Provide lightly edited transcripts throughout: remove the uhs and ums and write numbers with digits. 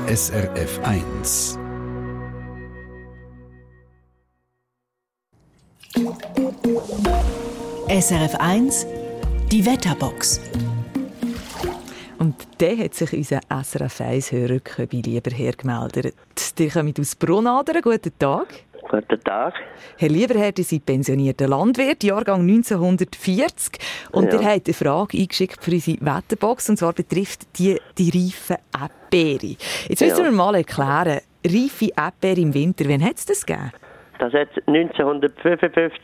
SRF 1. SRF 1, die Wetterbox. Und dann hat sich unser SRF 1-Hörer lieber hergemeldet. Ihr kommt aus Brunadern. Guten Tag. Guten Tag. Herr Lieberherr, Sie sind pensionierter Landwirt, Jahrgang 1940. Und Ja. ihr habt eine Frage eingeschickt für unsere Wetterbox. Und zwar betrifft die reifen Erdbeere. Jetzt müssen wir mal erklären, reife Erdbeere im Winter, wann hat es das gegeben? Das hat es 1955,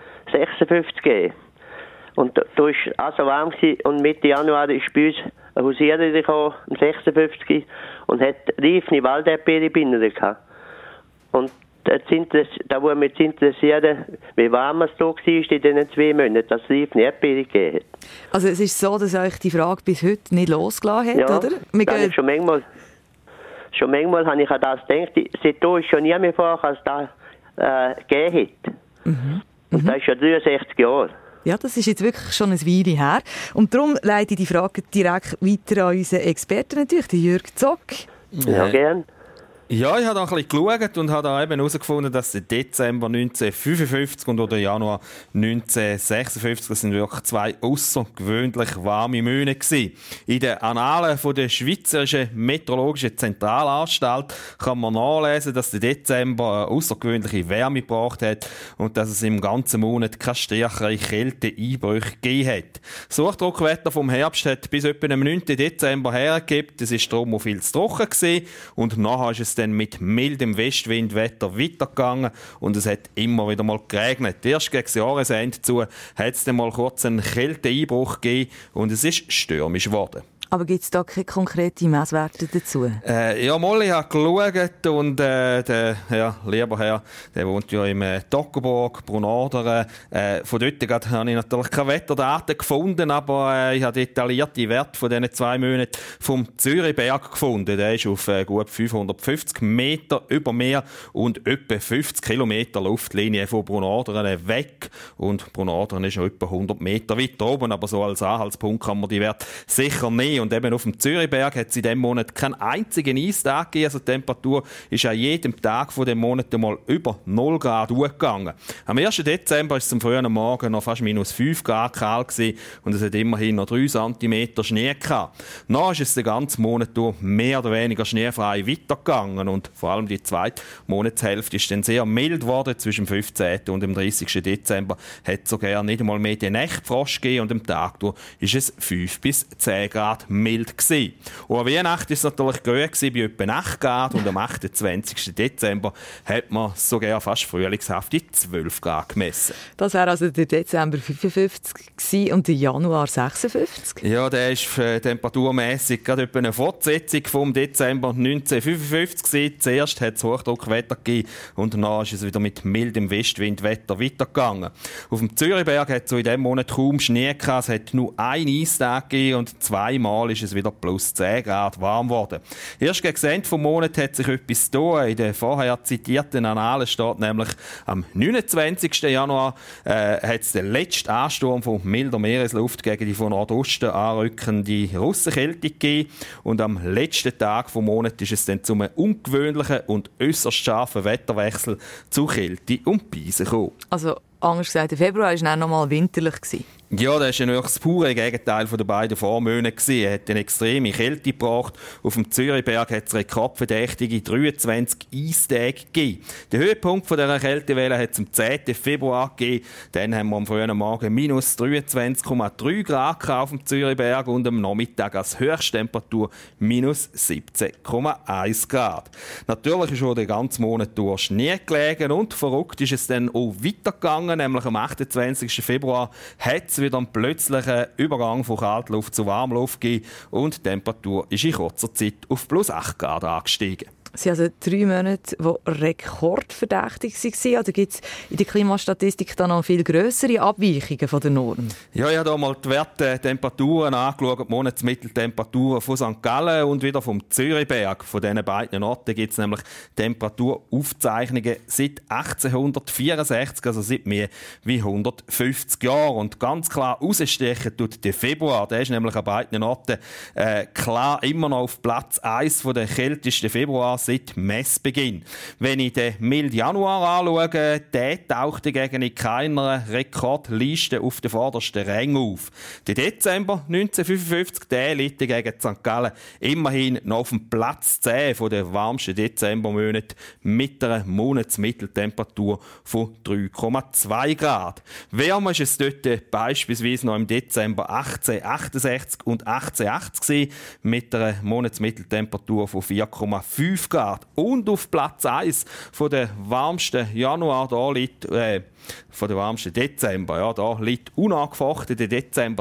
56 gegeben. Und da war es auch so warm gewesen, und Mitte Januar ist bei uns eine Hausiererin gekommen, um 56, und hat reife Walderdbeere binnen gehabt. Und da wollen wir uns interessieren, wie warm es da war in diesen 2 Monaten, dass es reife Erdbeere gegeben hat. Also es ist so, dass euch die Frage bis heute nicht losgelassen hat, Ja, oder? Wir das gehen ist schon manchmal habe ich an das gedacht. Seitdem ist schon nie mehr vor, als das gegeben hat. Und das ist schon 63 Jahre. Ja, das ist jetzt wirklich schon eine Weile her. Und darum leite ich die Frage direkt weiter an unseren Experten natürlich, den Jürg Zock. Ja, gern. Ja, ich habe da ein bisschen geschaut und habe da eben herausgefunden, dass der Dezember 1955 und der Januar 1956, das sind wirklich 2 außergewöhnlich warme Monate gewesen. In den Annalen von der Schweizerischen Meteorologischen Zentralanstalt kann man nachlesen, dass der Dezember eine außergewöhnliche Wärme gebracht hat und dass es im ganzen Monat keine stärkere Kälteeinbrüche gegeben hat. Das Hochdruckwetter vom Herbst hat bis etwa am 9. Dezember hergegeben. Es war darum auch viel zu trocken gewesen und nachher ist es dann mit mildem Westwindwetter weitergegangen und es hat immer wieder mal geregnet. Erst gegen das Jahresende zu hat es dann mal kurz einen Kälteeinbruch gegeben und es ist stürmisch geworden. Aber gibt es da keine konkreten Messwerte dazu? Ja, Molly hat geschaut und der Lieberherr, der wohnt ja im Toggenburg, Brunadern. Von dort habe ich natürlich keine Wetterdaten gefunden, aber ich habe detaillierte Werte von diesen 2 Monaten vom Zürichberg gefunden. Der ist auf gut 550 Meter über Meer und etwa 50 Kilometer Luftlinie von Brunadern weg. Und Brunadern ist ja etwa 100 Meter weiter oben, aber so als Anhaltspunkt kann man die Werte sicher nehmen. Und eben auf dem Zürichberg hat es in diesem Monat keinen einzigen Eistag gegeben. Also die Temperatur ist an jedem Tag von dem Monat mal über 0 Grad hochgegangen. Am 1. Dezember war es zum frühen Morgen noch fast minus 5 Grad kalt gewesen und es hat immerhin noch 3 cm Schnee gehabt. Dann ist es den ganzen Monat durch mehr oder weniger schneefrei weitergegangen und vor allem die zweite Monatshälfte ist dann sehr mild geworden. Zwischen dem 15. und dem 30. Dezember hat es sogar nicht einmal mehr den Nächtfrost gegeben und am Tag durch ist es 5 bis 10 Grad mild gewesen. Und an Weihnachten war es natürlich grün bei etwa 8 Grad und am 28. Dezember hat man sogar fast frühlingshafte 12 Grad gemessen. Das wäre also der Dezember 55 gewesen und der Januar 56? Ja, der ist temperaturmässig gerade etwa eine Fortsetzung vom Dezember 1955 gewesen. Zuerst hat es Hochdruckwetter gegeben und danach ist es wieder mit mildem Westwindwetter weitergegangen. Auf dem Zürichberg hat es in diesem Monat kaum Schnee gehabt. Es hat nur einen Eistag gegeben und 2-mal ist es wieder plus 10 Grad warm geworden. Erst gegen das Ende des Monats hat sich etwas getan. In den vorher zitierten Annalen steht nämlich, am 29. Januar hat es den letzten Ansturm von milder Meeresluft gegen die von Nordosten anrückende Russenkälte gegeben. Und am letzten Tag des Monats ist es dann zu einem ungewöhnlichen und äußerst scharfen Wetterwechsel zu Kälte und Beisen gekommen. Also anders gesagt, der Februar war dann noch mal winterlich. Ja, das war ja das pure Gegenteil der beiden Vormonate. Er hat eine extreme Kälte gebracht. Auf dem Zürichberg hat es rekordverdächtige 23 Eistage gegeben. Der Höhepunkt dieser Kältewelle hat es am 10. Februar gegeben. Dann haben wir am frühen Morgen minus 23,3 Grad auf dem Zürichberg und am Nachmittag als Höchsttemperatur minus 17,1 Grad. Natürlich ist schon den ganzen Monat durch Schnee gelegen und verrückt ist es dann auch weitergegangen. Nämlich am 28. Februar hat es wieder einen plötzlichen Übergang von Kaltluft zu Warmluft gegeben und die Temperatur ist in kurzer Zeit auf plus 8 Grad angestiegen. Es sind also 3 Monate, die rekordverdächtig waren. Oder gibt es in der Klimastatistik dann noch viel grössere Abweichungen von der Norm? Ja, ich habe hier mal die Werttemperaturen angeschaut, die Monatsmitteltemperaturen von St. Gallen und wieder vom Zürichberg. Von diesen beiden Orten gibt es nämlich Temperaturaufzeichnungen seit 1864, also seit mehr wie 150 Jahren. Und ganz klar herausstechen tut der Februar. Der ist nämlich an beiden Orten klar immer noch auf Platz 1 der kältesten Februar seit Messbeginn. Wenn ich den milden Januar anschaue, der tauchte gegen keiner Rekordliste auf den vordersten Rängen auf. Der Dezember 1955, der liegt gegen St. Gallen immerhin noch auf dem Platz 10 der warmsten Dezembermonate mit einer Monatsmitteltemperatur von 3,2 Grad. Wärmer ist es dort beispielsweise noch im Dezember 1868 und 1880 mit einer Monatsmitteltemperatur von 4,5 Grad. Und auf Platz 1 von der warmsten Januar, da liegt, von der warmsten Dezember, ja, da liegt unangefochten der Dezember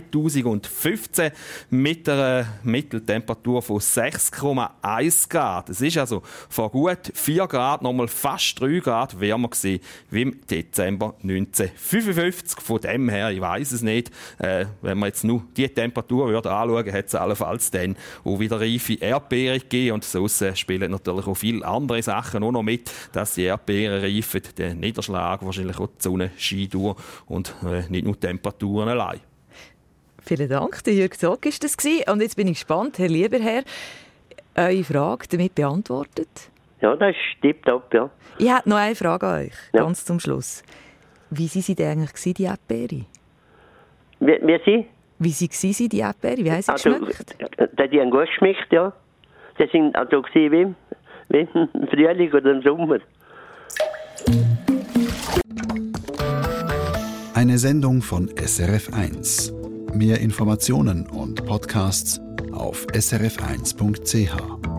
2015 mit einer Mitteltemperatur von 6,1 Grad. Es ist also vor gut 4 Grad nochmal fast 3 Grad wärmer gewesen wie im Dezember 1955. Von dem her, ich weiss es nicht, wenn man jetzt nur die Temperatur anschauen würde, hat es allenfalls dann auch wieder reife Erdbeeren gegeben. Und sonst spielen natürlich auch viele andere Sachen auch noch mit, dass die Erdbeeren reifen, der Niederschlag, wahrscheinlich auch die Sonne, Skitour und nicht nur Temperaturen allein. Vielen Dank, der Jürg Zog war das. Und jetzt bin ich gespannt, Herr Lieberherr, eure Frage damit beantwortet? Ja, das ist tipptopp, ja. Ich habe noch eine Frage an euch, ganz zum Schluss. Wie waren sie denn eigentlich, die Erdbeere? Wie sie? Wie sie, die Erdbeere? Wie haben sie geschmeckt? Die haben gut geschmeckt, ja. Sie waren also wie im Frühling oder im Sommer. Eine Sendung von SRF1. Mehr Informationen und Podcasts auf srf1.ch.